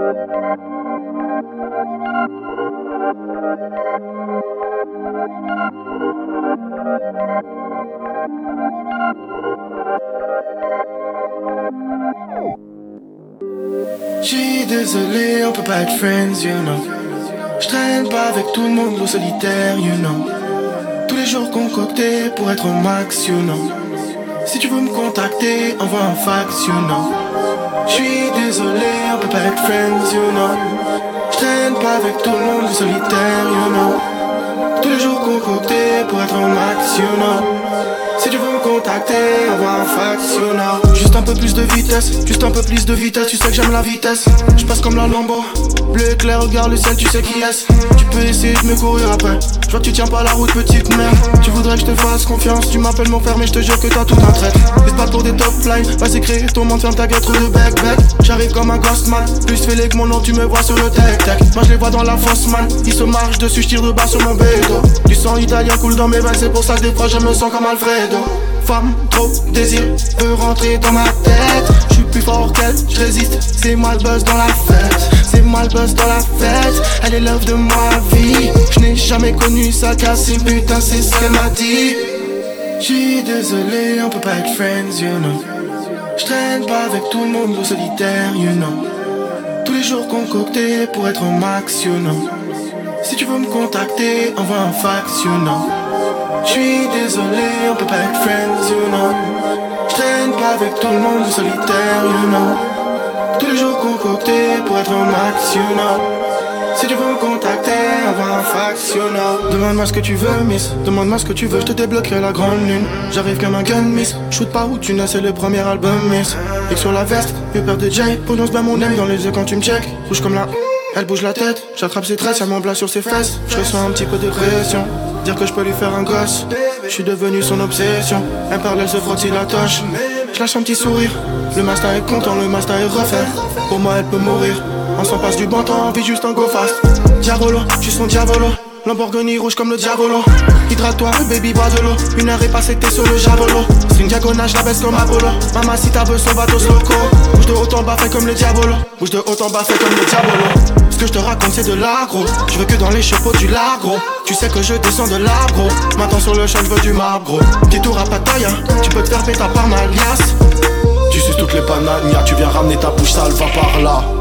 J'suis désolé, on peut pas être friends, you know. J'traîne pas avec tout le monde au solitaire, you know. Tous les jours concoctés pour être au max, you know. Si tu veux me contacter, envoie un fax, you know. J'suis désolé, on peut pas être friends, you know. J'traîne pas avec tout le monde au solitaire, you know. Tous les jours concoctés pour être au max, you know. Si tu veux me contacter, envoie un fax, you know. Juste un peu plus de vitesse, juste un peu plus de vitesse. Tu sais que j'aime la vitesse, je passe comme la Lambo. Bleu éclair, regarde le ciel, tu sais qui est-ce. Tu peux essayer de me courir après. Je vois que tu tiens pas la route, petite merde. Tu voudrais que je te fasse confiance, tu m'appelles mon frère mais je te jure que t'as tout un trait. Reste pas pour des top lines, vas-y créer ton monde, ferme ta gueule, trop de bec. J'arrive comme un ghost man, plus fêlé que mon nom, tu me vois sur le tech. Moi je les vois dans la fosse man, ils se marchent dessus, je tire de bas sur mon bédo. Du sang italien coule dans mes veines, c'est pour ça que des fois je me sens comme Alfredo. Femme, trop désir, veut rentrer dans ma tête. J'suis plus fort qu'elle, j'résiste, c'est moi le buzz dans la fête. C'est moi le buzz dans la fête, elle est l'œuvre de ma vie. J'n'ai jamais connu sa casse, putain c'est ce qu'elle m'a dit. J'suis désolé, on peut pas être friends, you know. J'traîne pas avec tout le monde au solitaire, you know. Tous les jours concoctés pour être au max, you know. Si tu veux me contacter, envoie un fax, you know. J'suis désolé, on peut pas être friends, you know. J'traîne pas avec tout le monde au solitaire, you know. Tous les jours concoctés pour être au max, you know. Si tu veux me contacter, envoie un fax, you know. Demande-moi ce que tu veux, miss. Demande-moi ce que tu veux, je te débloquerai la grande lune. J'arrive comme un gun, miss. Shoot pas où tu n'as, c'est le premier album, miss. Et sur la veste, plus peur de Jay. Prononce bien mon aime dans les yeux quand tu me check. Rouge comme la... Elle bouge la tête, j'attrape ses tresses, elle m'emblasse sur ses fesses. Je ressens un petit peu de pression, dire que je peux lui faire un gosse. Je suis devenu son obsession, elle parle, elle se frotte la toche. Je lâche un petit sourire, le master est content, le master est refait. Pour moi elle peut mourir, on s'en passe du bon temps, on vit juste en go fast. Diavolo, je suis son diavolo, Lamborghini rouge comme le diavolo. Hydrate-toi, baby, bois de l'eau. Une heure est passée que t'es sur le javolo. C'est une diagonale, je la baisse comme Apollo. Maman, si t'as besoin, bateau loco. Bouge de haut en bas, fais comme le diabolo. Bouge de haut en bas, fais comme le diabolo. Ce que je te raconte, c'est de l'agro. Je veux que dans les chapeaux du lagro. Tu sais que je descends de l'arbre. Maintenant sur le champ, je veux du marbre, gros. Petit tour à Pattaya, tu peux te faire péter par ma liasse. Tu suces toutes les bananes, tu viens ramener ta bouche sale, va par là.